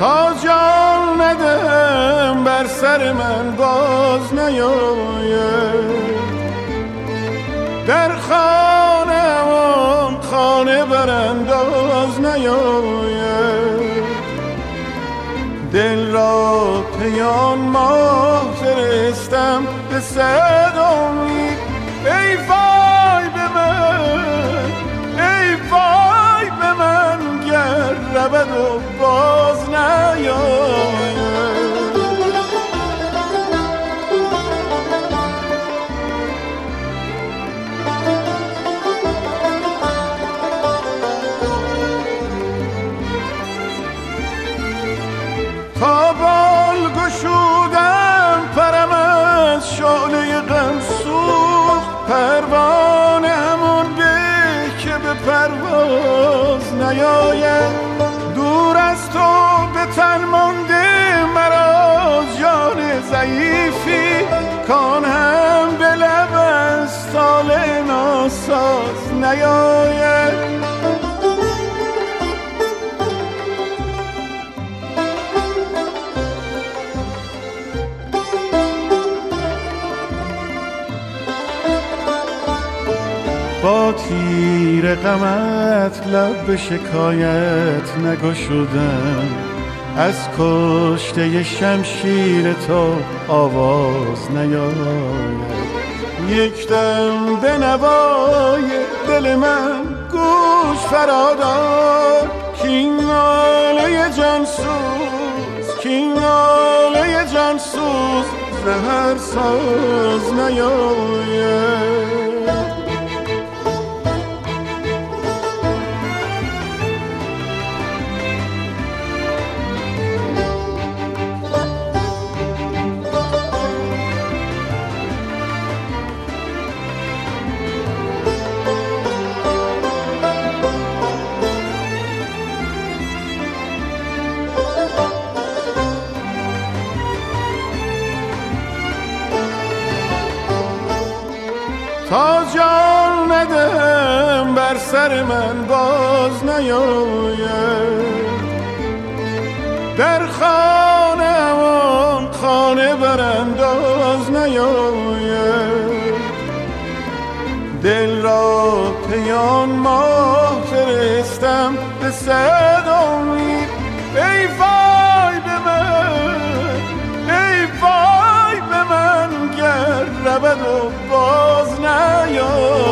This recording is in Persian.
تا جان ندم بر سر من باز نیاید، در خانه‌ام خانه برانداز نیاید، دل را پیان ماه فرستم به صد امید، ای وای به من، ای وای به من گر رود و باز نیاید. تا بال گشودم پرم از شعله غم سوخت، پروانه همون به که به پرواز نیاید، دور از تو به تن مانده مرا جان ضعیفی، کان هم به لب از طالع ناساز نیاید. با تیر غمت لب به شکایت نگشودم، از کشته شمشیر تو آواز نیاید، یک دم به نوای دل من گوش فرادار، کین ناله جانسوز، کین ناله جانسوز زهر ساز نیاید. تا جان ندم بر سر من باز نیاید، در خانه‌ام خانه برانداز نیاید، دل را پیان ماه فرستم به صد امید، ای وای به من، ای وای به من گر رود و باز نیاید.